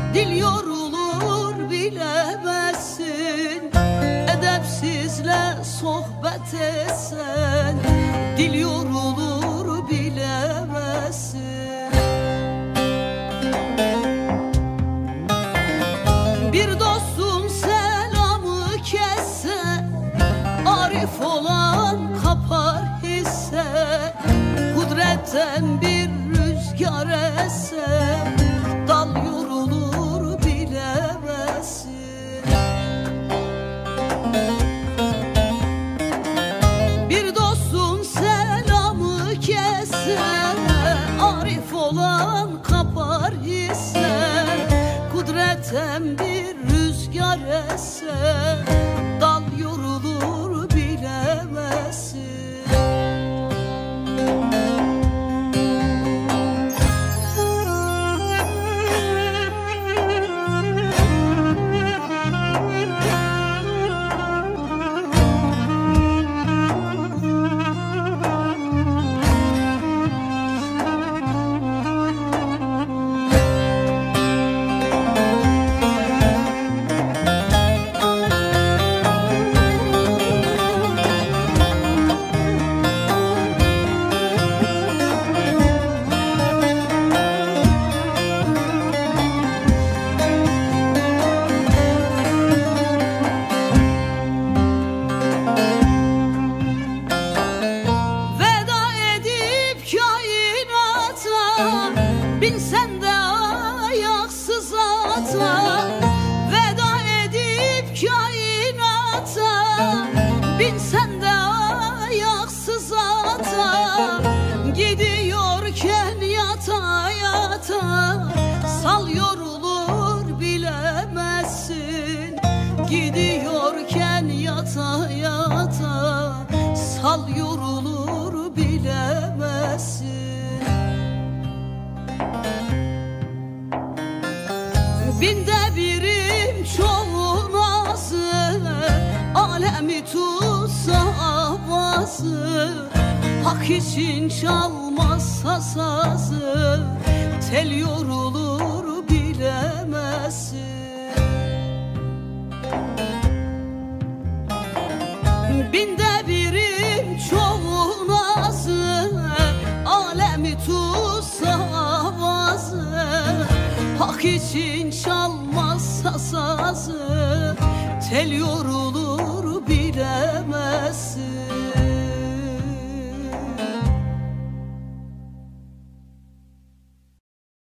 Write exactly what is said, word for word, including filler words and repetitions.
Dil yorulur bilemezsin, edepsizle sohbet etsen. Dil yorulur bilemezsin. Bir dostun selamı kesse, arif olan kapar hisse. Kudretten bir rüzgar esse, dal yorulur bilemezsin. Bir dostun selamı kesse, arif olan kapar hisse. Kudretten bir rüzgar esse, dal yorulur bilemezsin. Binsen de ayaksız ata, veda edip kainata. Binsen de ayaksız ata, gidiyorken yata yata. Sal yorulur bilemezsin, gidiyorken yata yata. Sal yorulur bilemezsin. Binde birim çoğun azı, alemi tutsa avazı. Hak için çalmazsa sazı, tel yorulur bilemezsin. Binde birim çoğun azı, alemi tutsa avazı. Hak için çalmazsa sazı, tel yorulur